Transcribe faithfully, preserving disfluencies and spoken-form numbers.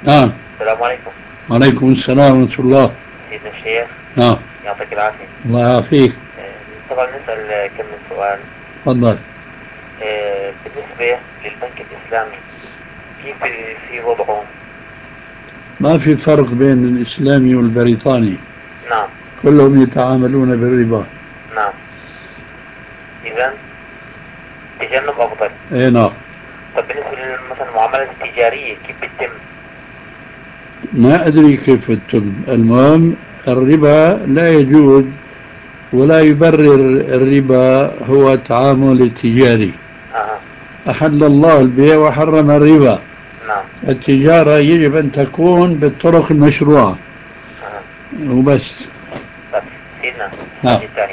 نعم. السلام عليكم. وعليكم السلام ورحمة الله. سيدنا الشيخ، نعم. يعطيك العافية. الله يعافيك. آه، طبعا نسأل كم من سؤال. تفضل. آه، بالنسبة للبنك الإسلامي، كيف في وضعه؟ ما في فرق بين الإسلامي والبريطاني، نعم. كلهم يتعاملون بالربا. نعم. إذا تجنب أفضل. اي نعم. طب بالنسبة مثلا المعاملات التجارية كيف بتتم؟ ما أدري كيف تتم، المهم الربا لا يجوز، ولا يبرر الربا هو التعامل التجاري. أها. أحل الله البيع وحرم الربا. نعم. التجارة يجب أن تكون بالطرق المشروعة أها. وبس. طب سيدنا، نعم. السؤال الثاني